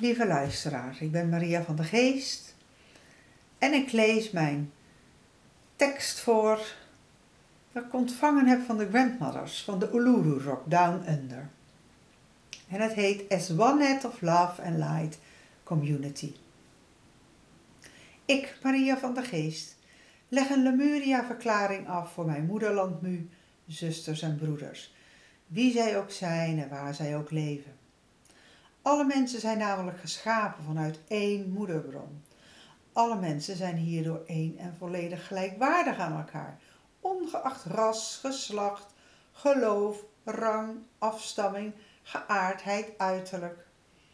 Lieve luisteraar, ik ben Maria van der Geest en ik lees mijn tekst voor dat ik ontvangen heb van de Grandmothers van de Uluru Rock Down Under. En het heet As One Head of Love and Light Community. Ik, Maria van der Geest, leg een Lemuria-verklaring af voor mijn moederland Mu, zusters en broeders, wie zij ook zijn en waar zij ook leven. Alle mensen zijn namelijk geschapen vanuit één moederbron. Alle mensen zijn hierdoor één en volledig gelijkwaardig aan elkaar, ongeacht ras, geslacht, geloof, rang, afstamming, geaardheid, uiterlijk.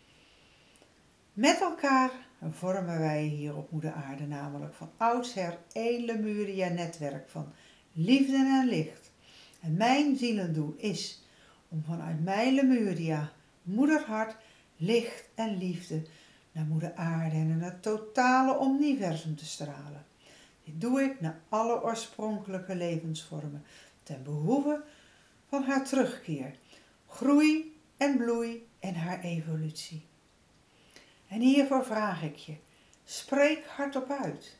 Met elkaar vormen wij hier op moeder aarde namelijk van oudsher één Lemuria-netwerk van liefde en licht. En mijn zielendoel is om vanuit mijn Lemuria, moederhart, licht en liefde naar moeder aarde en naar het totale universum te stralen. Dit doe ik naar alle oorspronkelijke levensvormen, ten behoeve van haar terugkeer, groei en bloei en haar evolutie. En hiervoor vraag ik je, spreek hardop uit.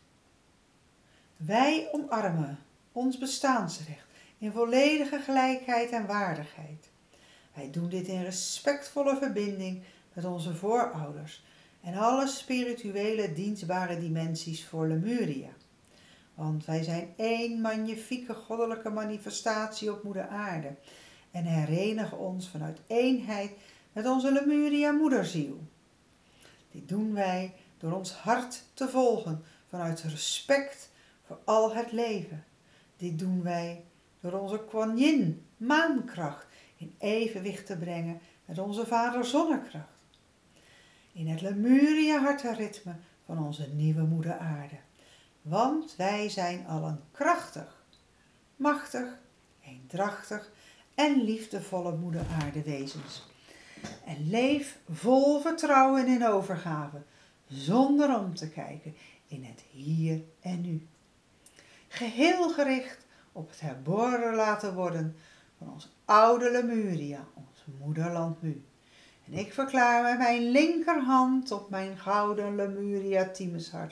Wij omarmen ons bestaansrecht in volledige gelijkheid en waardigheid. Wij doen dit in respectvolle verbinding met onze voorouders en alle spirituele dienstbare dimensies voor Lemuria. Want wij zijn één magnifieke goddelijke manifestatie op moeder aarde en herenigen ons vanuit eenheid met onze Lemuria moederziel. Dit doen wij door ons hart te volgen vanuit respect voor al het leven. Dit doen wij door onze Kuan Yin, maankracht, in evenwicht te brengen met onze vader zonnekracht. In het Lemuria hartenritme van onze nieuwe moeder aarde. Want wij zijn allen krachtig, machtig, eendrachtig en liefdevolle moeder aarde wezens. En leef vol vertrouwen en in overgave, zonder om te kijken in het hier en nu. Geheel gericht op het herboren laten worden van ons oude Lemuria, ons moederland Mu. En ik verklaar met mijn linkerhand op mijn gouden Lemuria Timeshart.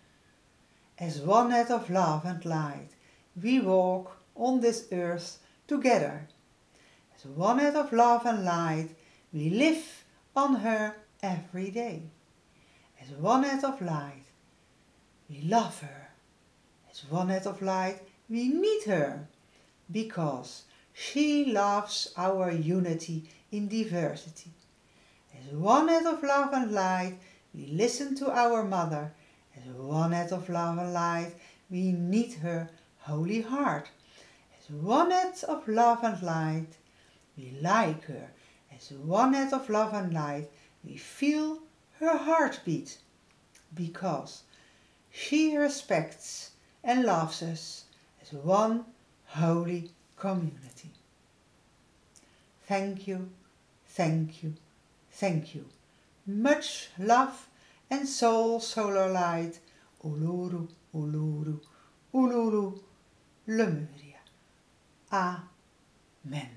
As one head of love and light, we walk on this earth together. As one head of love and light, we live on her every day. As one head of light, we love her. As one head of light, we need her, because she loves our unity in diversity. As one head of love and light, we listen to our mother. As one head of love and light, we need her holy heart. As one head of love and light, we like her. As one head of love and light, we feel her heartbeat, because she respects and loves us as one holy community. Thank you, thank you, thank you. Much love and solar light. Uluru, Uluru, Uluru, Lemuria. Amen.